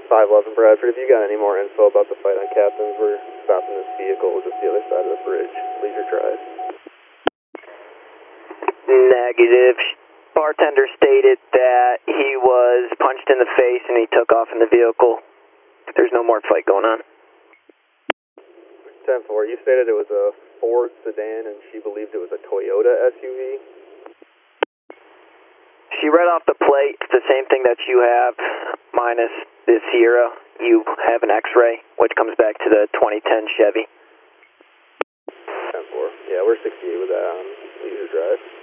511 Bradford, if you got any more info about the fight on Captains, we're stopping this vehicle just the other side of the bridge. Leisure Drive. Negative. Bartender stated that he was punched in the face and he took off in the vehicle. There's no more fight going on. 10-4, you stated it was a Ford sedan and she believed it was a Toyota SUV? She read off the plate, the same thing that you have, minus the Sierra. You have an X-ray, which comes back to the 2010 Chevy. 10-4, yeah, we're 68 with that on Leisure Drive.